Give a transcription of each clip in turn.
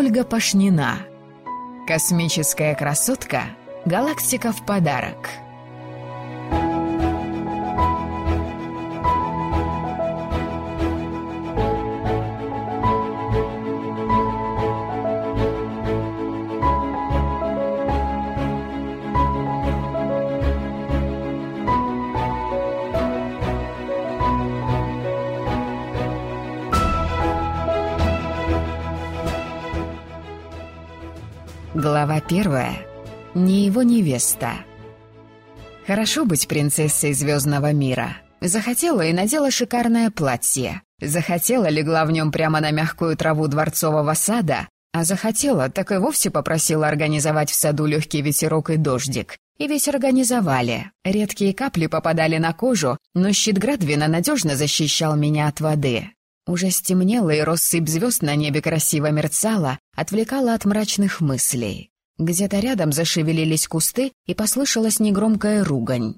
Ольга Пашнина. Космическая красотка. Галактика в подарок. Глава 1. Не его невеста. Хорошо быть принцессой звездного мира. Захотела и надела шикарное платье. Захотела, легла в нем прямо на мягкую траву дворцового сада. А захотела, так и вовсе попросила организовать в саду легкий ветерок и дождик. И ведь организовали. Редкие капли попадали на кожу, но щит Градвина надежно защищал меня от воды. Уже стемнело, и россыпь звезд на небе красиво мерцала, отвлекала от мрачных мыслей. Где-то рядом зашевелились кусты, и послышалась негромкая ругань.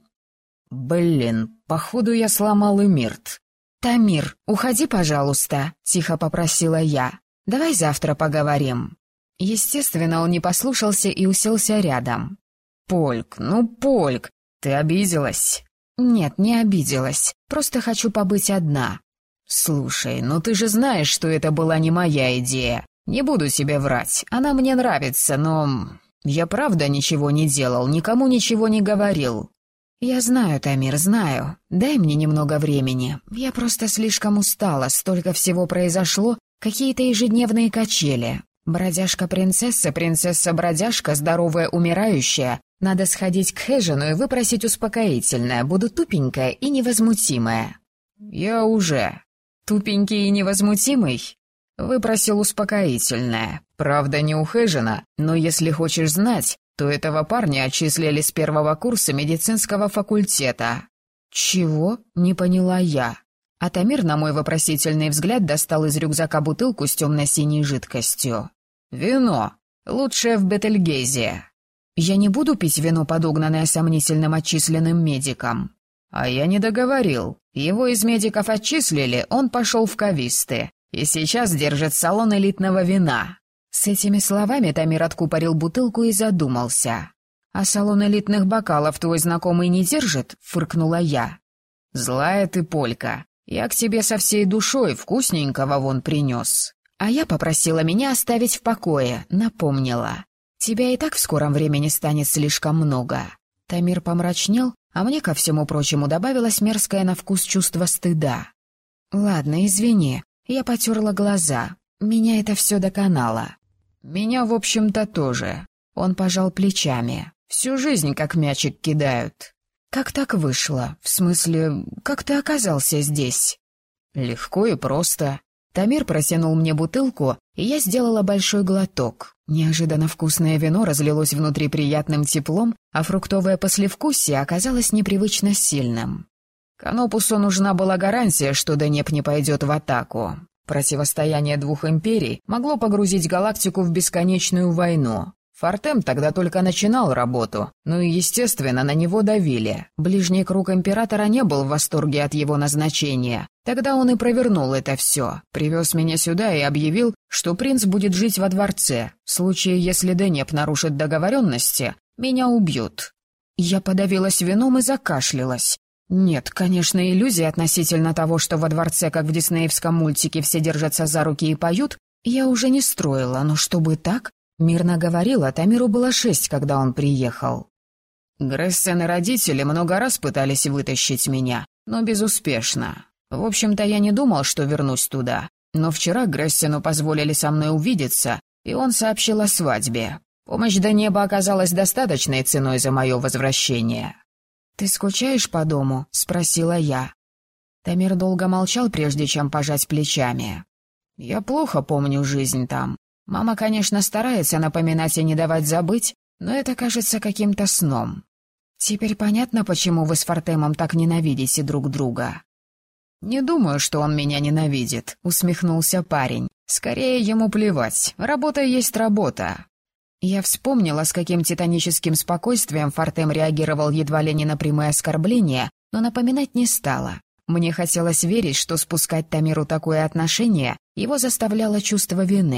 «Блин, походу я сломал Эмирт». «Тамир, уходи, пожалуйста», — тихо попросила я. «Давай завтра поговорим». Естественно, он не послушался и уселся рядом. «Польк, Польк, ты обиделась?» «Нет, не обиделась, просто хочу побыть одна». «Слушай, ты же знаешь, что это была не моя идея. Не буду тебе врать, она мне нравится, но... Я правда ничего не делал, никому ничего не говорил». «Я знаю, Тамир, знаю. Дай мне немного времени. Я просто слишком устала, столько всего произошло, какие-то ежедневные качели. Бродяжка-принцесса, принцесса-бродяжка, здоровая умирающая. Надо сходить к Хежину и выпросить успокоительное, буду тупенькая и невозмутимая». «Я уже...» «Тупенький и невозмутимый?» Выпросил успокоительное. Правда, не у Хежина, но если хочешь знать, то этого парня отчислили с первого курса медицинского факультета. «Чего?» — не поняла я. А Тамир на мой вопросительный взгляд достал из рюкзака бутылку с темно-синей жидкостью. «Вино. Лучшее в Бетельгейзе». «Я не буду пить вино, подогнанное сомнительным отчисленным медиком». «А я не договорил. Его из медиков отчислили, он пошел в кависты. И сейчас держит салон элитного вина». С этими словами Тамир откупорил бутылку и задумался. «А салон элитных бокалов твой знакомый не держит?» — фыркнула я. «Злая ты, Полька. Я к тебе со всей душой, вкусненького вон принес». А я попросила меня оставить в покое, напомнила. «Тебя и так в скором времени станет слишком много». Тамир помрачнел, а мне, ко всему прочему, добавилось мерзкое на вкус чувство стыда. «Ладно, извини, я потерла глаза. Меня это все доконало». «Меня, в общем-то, тоже». Он пожал плечами. «Всю жизнь как мячик кидают». «Как так вышло? В смысле, как ты оказался здесь?» «Легко и просто». Тамир протянул мне бутылку, и я сделала большой глоток. Неожиданно вкусное вино разлилось внутри приятным теплом, а фруктовое послевкусие оказалось непривычно сильным. Канопусу нужна была гарантия, что Денеп не пойдет в атаку. Противостояние двух империй могло погрузить галактику в бесконечную войну. Фортем тогда только начинал работу, и, естественно, на него давили. Ближний круг императора не был в восторге от его назначения. Тогда он и провернул это все, привез меня сюда и объявил, что принц будет жить во дворце. В случае, если Денеп нарушит договоренности, меня убьют. Я подавилась вином и закашлялась. Нет, конечно, иллюзии относительно того, что во дворце, как в диснеевском мультике, все держатся за руки и поют, я уже не строила, но чтобы так... Мирно говорила, Тамиру было 6, когда он приехал. Грессен и родители много раз пытались вытащить меня, но безуспешно. В общем-то, я не думал, что вернусь туда. Но вчера Грессену позволили со мной увидеться, и он сообщил о свадьбе. Помощь до неба оказалась достаточной ценой за мое возвращение. «Ты скучаешь по дому?» — спросила я. Тамир долго молчал, прежде чем пожать плечами. «Я плохо помню жизнь там. Мама, конечно, старается напоминать и не давать забыть, но это кажется каким-то сном. Теперь понятно, почему вы с Фортемом так ненавидите друг друга». «Не думаю, что он меня ненавидит», — усмехнулся парень. «Скорее ему плевать. Работа есть работа». Я вспомнила, с каким титаническим спокойствием Фортем реагировал едва ли не на прямые оскорбления, но напоминать не стала. Мне хотелось верить, что спускать Тамиру такое отношение его заставляло чувство вины.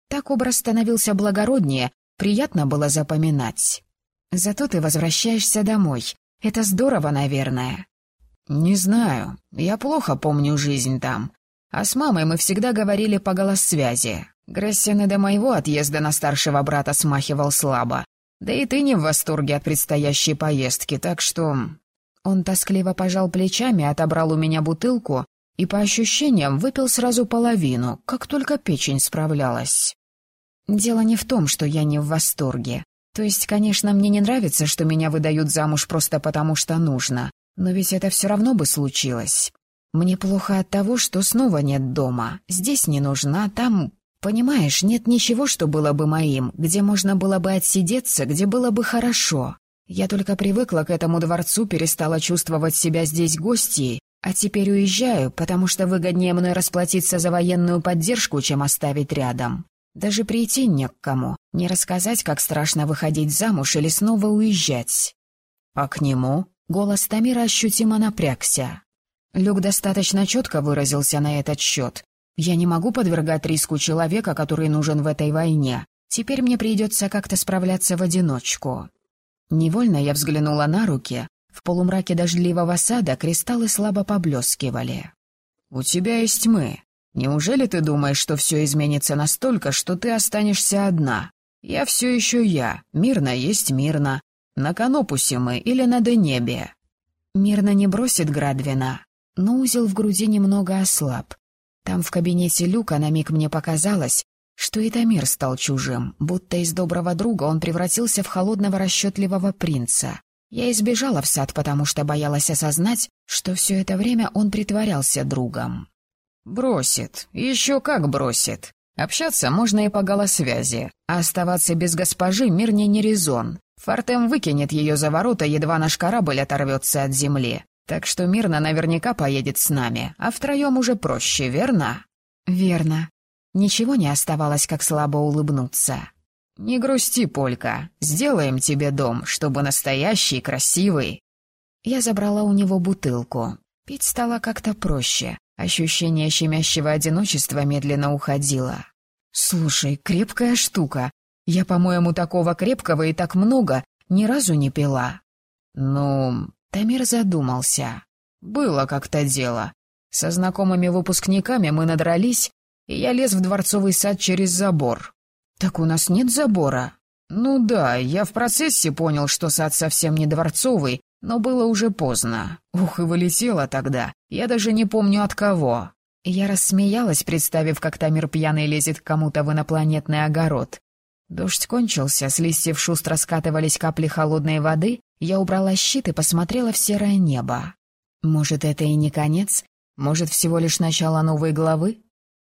Так образ становился благороднее, приятно было запоминать. Зато ты возвращаешься домой. Это здорово, наверное. Не знаю, я плохо помню жизнь там. А с мамой мы всегда говорили по голоссвязи. Грессен и до моего отъезда на старшего брата смахивал слабо. Да и ты не в восторге от предстоящей поездки, так что...» Он тоскливо пожал плечами, отобрал у меня бутылку и, по ощущениям, выпил сразу половину, как только печень справлялась. «Дело не в том, что я не в восторге. То есть, конечно, мне не нравится, что меня выдают замуж просто потому, что нужно. Но ведь это все равно бы случилось. Мне плохо от того, что снова нет дома. Здесь не нужна, там... Понимаешь, нет ничего, что было бы моим, где можно было бы отсидеться, где было бы хорошо. Я только привыкла к этому дворцу, перестала чувствовать себя здесь гостьей, а теперь уезжаю, потому что выгоднее мной расплатиться за военную поддержку, чем оставить рядом. Даже прийти не к кому, не рассказать, как страшно выходить замуж или снова уезжать. А к нему голос Тамира ощутимо напрягся. Люк достаточно четко выразился на этот счет. Я не могу подвергать риску человека, который нужен в этой войне. Теперь мне придется как-то справляться в одиночку. Невольно я взглянула на руки. В полумраке дождливого сада кристаллы слабо поблескивали. «У тебя есть мы. Неужели ты думаешь, что все изменится настолько, что ты останешься одна? Я все еще я. Мирно есть мирно. На Канопусе мы или на Денебе?» Мирно не бросит Градвина, но узел в груди немного ослаб. Там в кабинете Люка на миг мне показалось, что и Тамир стал чужим, будто из доброго друга он превратился в холодного расчетливого принца. Я избежала в сад, потому что боялась осознать, что все это время он притворялся другом. «Бросит. Еще как бросит. Общаться можно и по голосвязи, а оставаться без госпожи мирнее не резон. Фортем выкинет ее за ворота, едва наш корабль оторвется от земли. Так что Мирна наверняка поедет с нами, а втроем уже проще, верно?» «Верно». Ничего не оставалось, как слабо улыбнуться. «Не грусти, Полька. Сделаем тебе дом, чтобы настоящий, красивый». Я забрала у него бутылку. Пить стало как-то проще. Ощущение щемящего одиночества медленно уходило. «Слушай, крепкая штука. Я, по-моему, такого крепкого и так много ни разу не пила». «Ну...» Тамир задумался. «Было как-то дело. Со знакомыми выпускниками мы надрались, и я лез в дворцовый сад через забор». «Так у нас нет забора?» «Ну да, я в процессе понял, что сад совсем не дворцовый, но было уже поздно. Ух, и вылетело тогда. Я даже не помню от кого». Я рассмеялась, представив, как Тамир пьяный лезет к кому-то в инопланетный огород. Дождь кончился, с листьев шустро скатывались капли холодной воды. Я убрала щит и посмотрела в серое небо. Может, это и не конец? Может, всего лишь начало новой главы?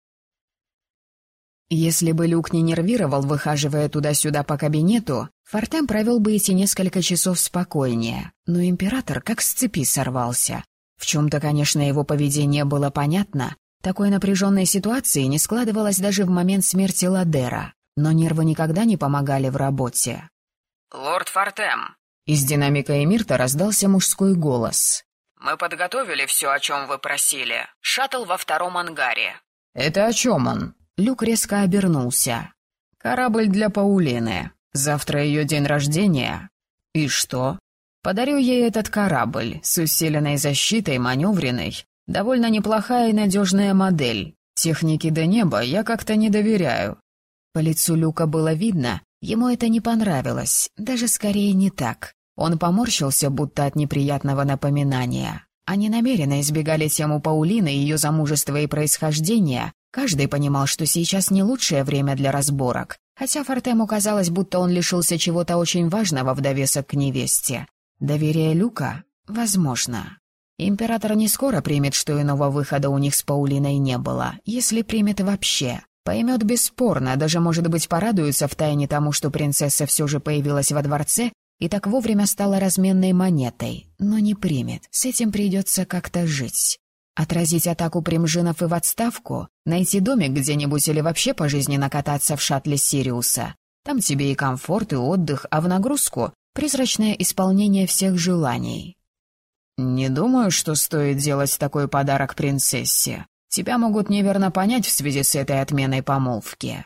Если бы Люк не нервировал, выхаживая туда-сюда по кабинету, Фортем провел бы эти несколько часов спокойнее. Но император как с цепи сорвался. В чем-то, конечно, его поведение было понятно. Такой напряженной ситуации не складывалось даже в момент смерти Ладера. Но нервы никогда не помогали в работе. «Лорд Фортем!» Из динамика Эмирта раздался мужской голос. «Мы подготовили все, о чем вы просили. Шаттл во втором ангаре». «Это о чем он?» Люк резко обернулся. «Корабль для Паулины. Завтра ее день рождения». «И что?» «Подарю ей этот корабль с усиленной защитой, маневренной. Довольно неплохая и надежная модель. Технике Денеба я как-то не доверяю». По лицу Люка было видно, ему это не понравилось, даже скорее не так. Он поморщился, будто от неприятного напоминания. Они намеренно избегали тему Паулины, ее замужества и происхождения. Каждый понимал, что сейчас не лучшее время для разборок, хотя Фортему казалось, будто он лишился чего-то очень важного в довесок к невесте. Доверие Люка? Возможно. Император не скоро примет, что иного выхода у них с Паулиной не было, если примет вообще. Поймет бесспорно, даже, может быть, порадуется втайне тому, что принцесса все же появилась во дворце и так вовремя стала разменной монетой, но не примет, с этим придется как-то жить. Отразить атаку Примжинов и в отставку, найти домик где-нибудь или вообще пожизненно кататься в шаттле Сириуса. Там тебе и комфорт, и отдых, а в нагрузку — призрачное исполнение всех желаний. «Не думаю, что стоит делать такой подарок принцессе. Тебя могут неверно понять в связи с этой отменой помолвки».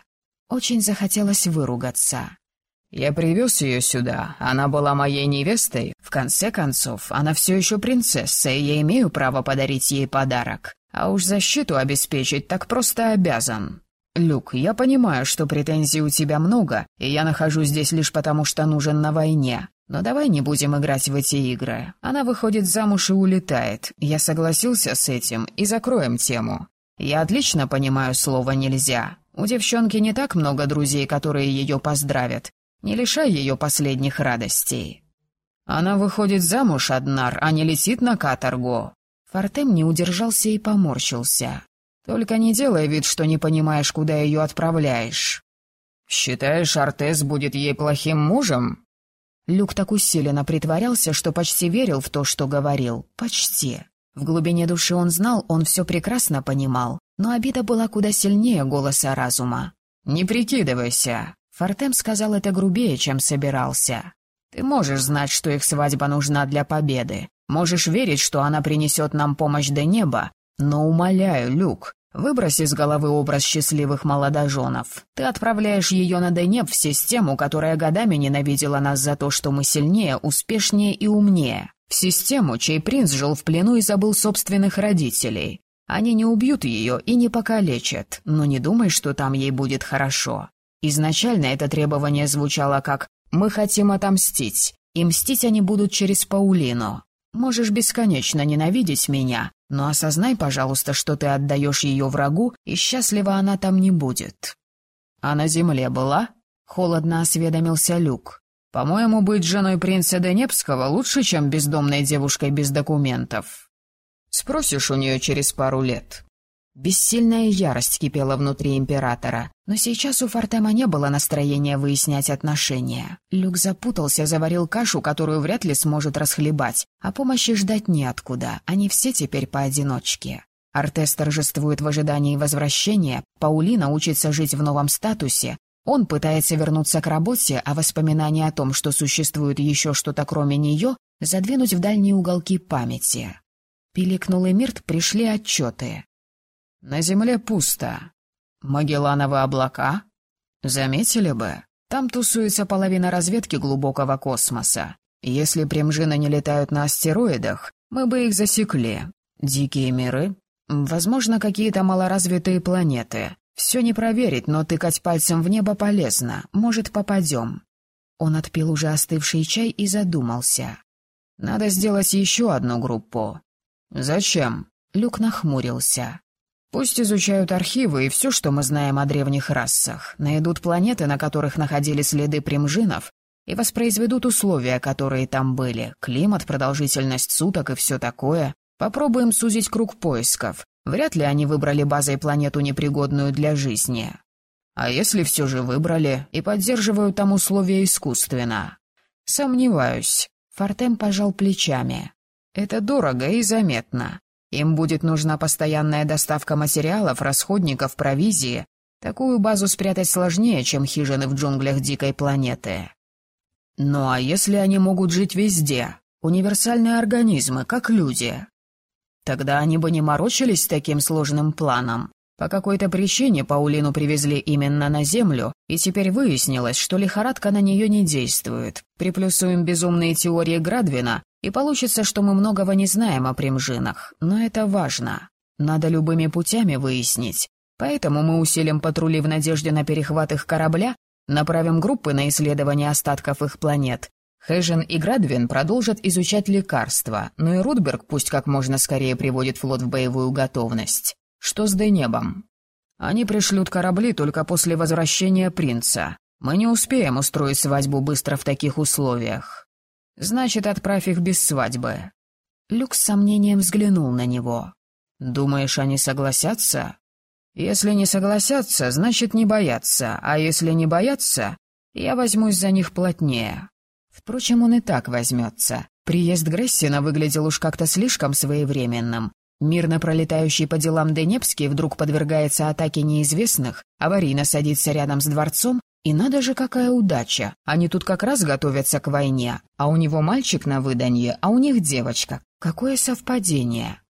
Очень захотелось выругаться. «Я привез ее сюда, она была моей невестой. В конце концов, она все еще принцесса, и я имею право подарить ей подарок. А уж защиту обеспечить так просто обязан. Люк, я понимаю, что претензий у тебя много, и я нахожусь здесь лишь потому, что нужен на войне. Но давай не будем играть в эти игры. Она выходит замуж и улетает. Я согласился с этим, и закроем тему. Я отлично понимаю слово «нельзя». У девчонки не так много друзей, которые ее поздравят. Не лишай ее последних радостей. Она выходит замуж, Аднар, а не летит на каторгу». Фортем не удержался и поморщился. «Только не делай вид, что не понимаешь, куда ее отправляешь. Считаешь, Артес будет ей плохим мужем?» Люк так усиленно притворялся, что почти верил в то, что говорил. Почти. В глубине души он знал, он все прекрасно понимал, но обида была куда сильнее голоса разума. «Не прикидывайся!» Фортем сказал это грубее, чем собирался. «Ты можешь знать, что их свадьба нужна для победы. Можешь верить, что она принесет нам помощь до неба. Но умоляю, Люк, выбрось из головы образ счастливых молодоженов. Ты отправляешь ее на Денеб в систему, которая годами ненавидела нас за то, что мы сильнее, успешнее и умнее. В систему, чей принц жил в плену и забыл собственных родителей. Они не убьют ее и не покалечат, но не думай, что там ей будет хорошо. Изначально это требование звучало как «мы хотим отомстить», и мстить они будут через Паулину. Можешь бесконечно ненавидеть меня, но осознай, пожалуйста, что ты отдаешь ее врагу, и счастлива она там не будет». «А на земле была?» — холодно осведомился Люк. «По-моему, быть женой принца Денебского лучше, чем бездомной девушкой без документов. Спросишь у нее через пару лет». Бессильная ярость кипела внутри императора, но сейчас у Фортема не было настроения выяснять отношения. Люк запутался, заварил кашу, которую вряд ли сможет расхлебать, а помощи ждать неоткуда, они все теперь поодиночке. Артес торжествует в ожидании возвращения, Паулина учится жить в новом статусе, он пытается вернуться к работе, а воспоминания о том, что существует еще что-то кроме нее, задвинуть в дальние уголки памяти. Пиликнул Эмирт, пришли отчеты. «На земле пусто. Магеллановы облака? Заметили бы, там тусуется половина разведки глубокого космоса. Если примжины не летают на астероидах, мы бы их засекли. Дикие миры? Возможно, какие-то малоразвитые планеты. Все не проверить, но тыкать пальцем в небо полезно. Может, попадем». Он отпил уже остывший чай и задумался. «Надо сделать еще одну группу». «Зачем?» Люк нахмурился. «Пусть изучают архивы и все, что мы знаем о древних расах, найдут планеты, на которых находили следы примжинов, и воспроизведут условия, которые там были, климат, продолжительность суток и все такое. Попробуем сузить круг поисков. Вряд ли они выбрали базой планету, непригодную для жизни. А если все же выбрали и поддерживают там условия искусственно?» «Сомневаюсь». Фортем пожал плечами. «Это дорого и заметно. Им будет нужна постоянная доставка материалов, расходников, провизии. Такую базу спрятать сложнее, чем хижины в джунглях дикой планеты. Ну а если они могут жить везде? Универсальные организмы, как люди. Тогда они бы не морочились с таким сложным планом. По какой-то причине Паулину привезли именно на Землю, и теперь выяснилось, что лихорадка на нее не действует. Приплюсуем безумные теории Градвина, и получится, что мы многого не знаем о примжинах. Но это важно. Надо любыми путями выяснить. Поэтому мы усилим патрули в надежде на перехват их корабля, направим группы на исследование остатков их планет. Хэжен и Градвин продолжат изучать лекарства, но и Рудберг пусть как можно скорее приводит флот в боевую готовность. Что с Денебом? Они пришлют корабли только после возвращения принца. Мы не успеем устроить свадьбу быстро в таких условиях. Значит, отправь их без свадьбы». Люк с сомнением взглянул на него. «Думаешь, они согласятся?» «Если не согласятся, значит, не боятся, а если не боятся, я возьмусь за них плотнее». Впрочем, он и так возьмется. Приезд Грессина выглядел уж как-то слишком своевременным. Мирно пролетающий по делам Денебский вдруг подвергается атаке неизвестных, аварийно садится рядом с дворцом, и надо же, какая удача. Они тут как раз готовятся к войне, а у него мальчик на выданье, а у них девочка. Какое совпадение.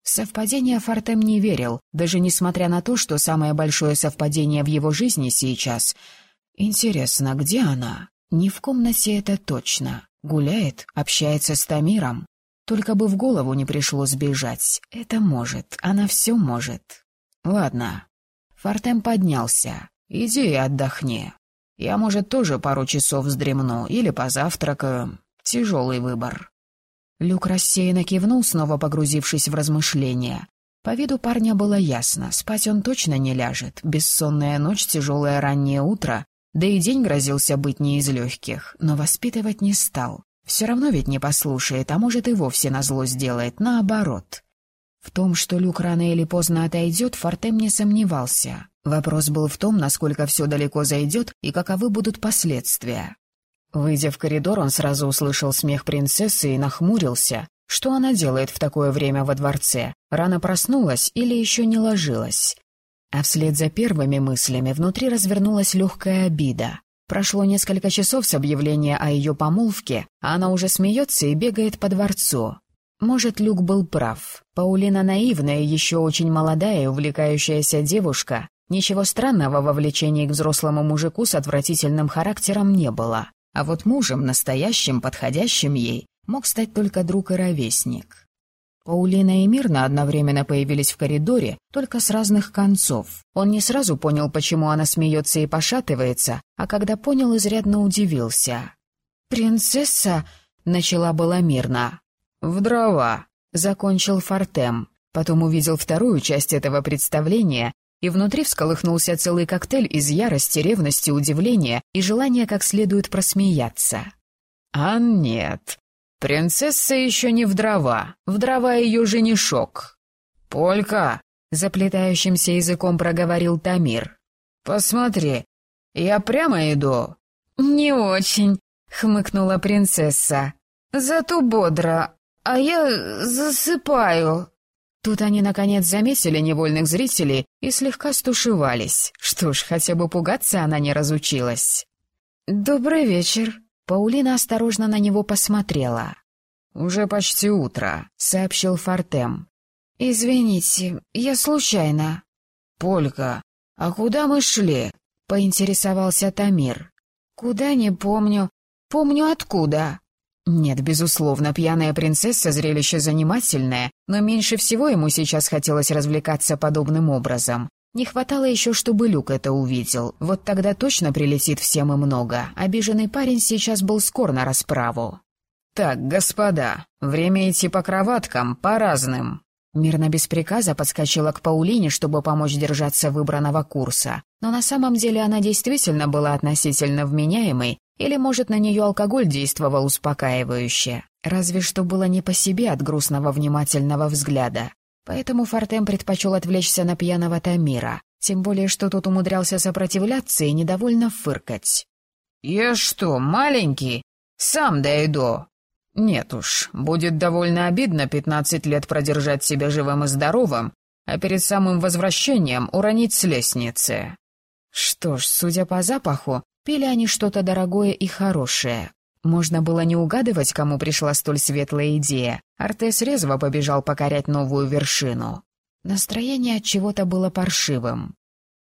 В совпадение Фортем не верил, даже несмотря на то, что самое большое совпадение в его жизни сейчас. Интересно, где она? Не в комнате, это точно. Гуляет, общается с Тамиром. Только бы в голову не пришло сбежать. Это может, она все может. Ладно. Фортем поднялся. Иди и отдохни. Я, может, тоже пару часов вздремну или позавтракаю. Тяжелый выбор. Люк рассеянно кивнул, снова погрузившись в размышления. По виду парня было ясно, спать он точно не ляжет. Бессонная ночь, тяжелое раннее утро, да и день грозился быть не из легких, но воспитывать не стал. Все равно ведь не послушает, а может и вовсе назло сделает, наоборот. В том, что Люк рано или поздно отойдет, Фортем не сомневался. Вопрос был в том, насколько все далеко зайдет и каковы будут последствия. Выйдя в коридор, он сразу услышал смех принцессы и нахмурился. Что она делает в такое время во дворце? Рано проснулась или еще не ложилась? А вслед за первыми мыслями внутри развернулась легкая обида. Прошло несколько часов с объявления о ее помолвке, а она уже смеется и бегает по дворцу. Может, Люк был прав. Паулина наивная, еще очень молодая и увлекающаяся девушка. Ничего странного во влечении к взрослому мужику с отвратительным характером не было. А вот мужем, настоящим, подходящим ей, мог стать только друг и ровесник. Паулина и Мирна одновременно появились в коридоре, только с разных концов. Он не сразу понял, почему она смеется и пошатывается, а когда понял, изрядно удивился. «Принцесса?» — начала была Мирна. «В дрова», — закончил Фортем. Потом увидел вторую часть этого представления, и внутри всколыхнулся целый коктейль из ярости, ревности, удивления и желания как следует просмеяться. «А нет, принцесса еще не в дрова ее женишок». «Полька», — заплетающимся языком проговорил Тамир. «Посмотри, я прямо иду?» «Не очень», — хмыкнула принцесса. «Зато бодро, а я засыпаю». Тут они, наконец, заметили невольных зрителей и слегка стушевались. Что ж, хотя бы пугаться она не разучилась. «Добрый вечер». Паулина осторожно на него посмотрела. «Уже почти утро», — сообщил Фортем. «Извините, я случайно». «Полька, а куда мы шли?» — поинтересовался Тамир. «Куда, не помню. Помню, откуда». Нет, безусловно, пьяная принцесса — зрелище занимательное, но меньше всего ему сейчас хотелось развлекаться подобным образом. Не хватало еще, чтобы Люк это увидел. Вот тогда точно прилетит всем и много. Обиженный парень сейчас был скор на расправу. «Так, господа, время идти по кроваткам, по разным». Мирно без приказа подскочила к Паулине, чтобы помочь держаться выбранного курса. Но на самом деле она действительно была относительно вменяемой, или, может, на нее алкоголь действовал успокаивающе. Разве что было не по себе от грустного внимательного взгляда. Поэтому Фортем предпочел отвлечься на пьяного Тамира, тем более что тот умудрялся сопротивляться и недовольно фыркать. «Я что, маленький? Сам дойду». «Нет уж, будет довольно обидно 15 лет продержать себя живым и здоровым, а перед самым возвращением уронить с лестницы». Что ж, судя по запаху, пили они что-то дорогое и хорошее. Можно было не угадывать, кому пришла столь светлая идея. Артес резво побежал покорять новую вершину. Настроение от чего-то было паршивым.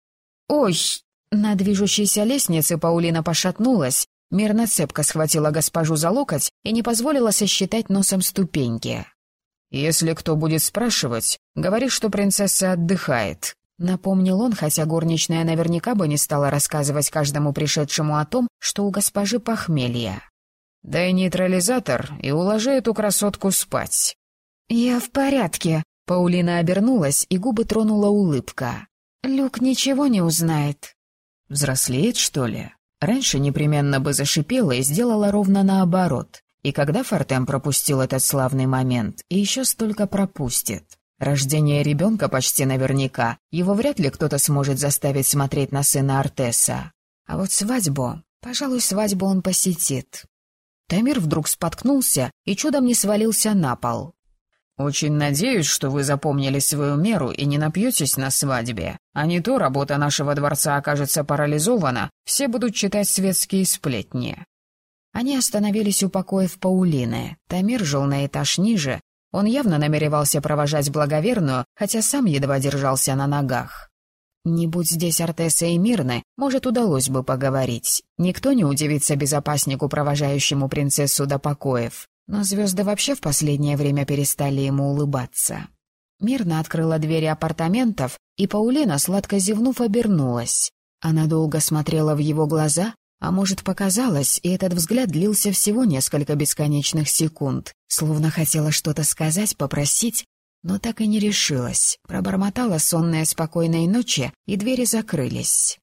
«Ой!» На движущейся лестнице Паулина пошатнулась, Мирна цепко схватила госпожу за локоть и не позволила сосчитать носом ступеньки. «Если кто будет спрашивать, говори, что принцесса отдыхает», — напомнил он, хотя горничная наверняка бы не стала рассказывать каждому пришедшему о том, что у госпожи похмелье. «Дай нейтрализатор и уложи эту красотку спать». «Я в порядке», — Паулина обернулась, и губы тронула улыбка. «Люк ничего не узнает». «Взрослеет, что ли?» Раньше непременно бы зашипела и сделала ровно наоборот. И когда Фортем пропустил этот славный момент, и еще столько пропустит. Рождение ребенка почти наверняка, его вряд ли кто-то сможет заставить смотреть на сына Артеса. А вот свадьбу, пожалуй, свадьбу он посетит. Тамир вдруг споткнулся и чудом не свалился на пол. «Очень надеюсь, что вы запомнили свою меру и не напьетесь на свадьбе. А не то работа нашего дворца окажется парализована, все будут читать светские сплетни». Они остановились у покоев Паулины. Тамир жил на этаж ниже, Он явно намеревался провожать благоверную, хотя сам едва держался на ногах. Не будь здесь Артеса и Мирны, может, удалось бы поговорить. Никто не удивится безопаснику, провожающему принцессу до покоев. Но звезды вообще в последнее время перестали ему улыбаться. Мирна открыла двери апартаментов, и Паулина, сладко зевнув, обернулась. Она долго смотрела в его глаза, а может, показалось, и этот взгляд длился всего несколько бесконечных секунд, словно хотела что-то сказать, попросить, но так и не решилась. Пробормотала сонная спокойной ночи, и двери закрылись.